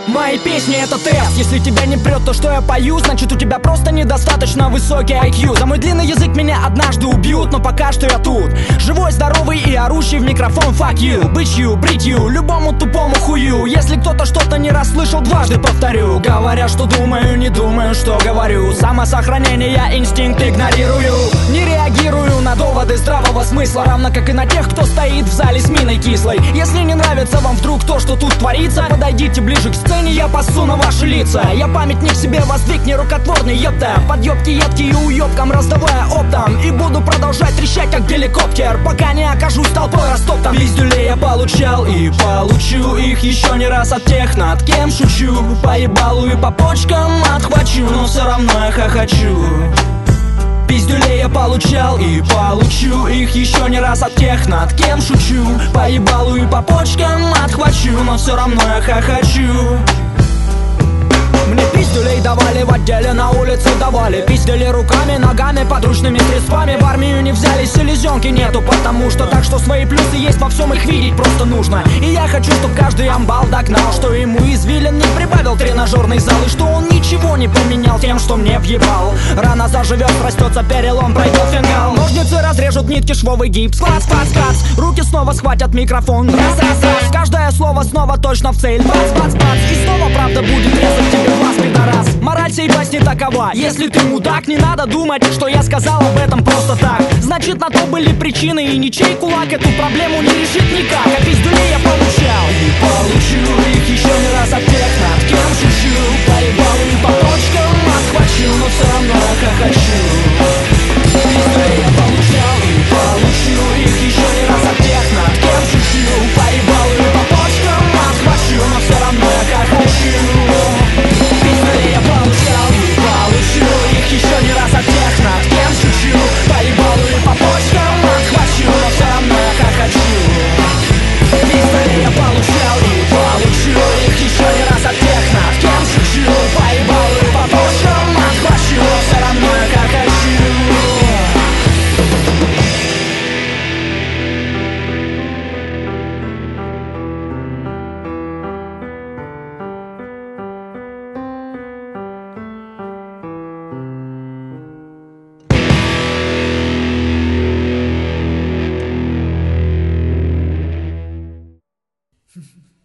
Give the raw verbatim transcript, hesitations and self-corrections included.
Мои песни это тест. Если тебя не прет то, что я пою, значит у тебя просто недостаточно высокий ай кью. За мой длинный язык меня однажды убьют, но пока что я тут, живой, здоровый и орущий в микрофон. Fuck you, быть you, брить you, любому тупому хую. Если кто-то что-то не расслышал, дважды повторю. Говоря, что думаю, не думаю, что говорю. Самосохранение, я инстинкт игнорирую. Не реагирую на доводы здравого смысла, равно как и на тех, кто стоит в зале с миной кислой. Если не нравится вам вдруг то, что тут творится, подойдите ближе к сцене, я пасу на ваши лица. Я памятник себе воздвиг, нерукотворный, ёпта. Подъёбки едкие уёбкам, раздавая оптом. И буду продолжать трещать, как геликоптер, пока не окажусь толпой растоптан. Пиздюлей я получал и получу их еще не раз от тех, над кем шучу. По ебалу и по почкам отхвачу, но все равно я хохочу. Пиздюлей я получал и получу их еще не раз от тех, над кем шучу. По ебалу и по почкам отхвачу, но все равно я хохочу. Мне пиздюлей давали в отделе, на улице давали. Пиздили руками, ногами, подручными средствами. В армию не взяли, селезенки нету, потому что. Так что свои плюсы есть во всем, их видеть просто нужно. И я хочу, чтоб каждый амбал догнал, что ему извилин не прибавил тренажерный зал, и что он ничего не поменял тем, что мне въебал. Рана заживет, растется перелом, пройдет фингал. Ножницы разрежут нитки, швовый гипс. Клац, клац, клац, руки снова схватят микрофон. Раз, раз, раз, каждое слово снова точно в цель. Бац, бац, бац, и снова правда будет резать тебе глаз, пидорас. Мораль сей басни такова: если ты мудак, не надо думать, что я сказал об этом просто так. Значит, на то были причины, и ничей кулак эту проблему не решит никак. А пиздюлей я получал и получу их еще не раз от тех, над кем шучу. По ебалу и по почкам отхвачу, но все равно я хохочу. Пиздюлей я получал и получу их еще не раз от тех, над кем шучу. По ебалу и по почкам отхвачу, но все равно я хохочу. Пиздюлей я получал и получу их еще не раз от тех, над кем шучу. По ебалу и по почкам отхвачу, но все равно я хохочу. Пиздюлей я получал и получу их еще не раз от тех, над кем шучу. По ебалу и по почкам отхвачу, но все равно я хохочу. Ha ha ha.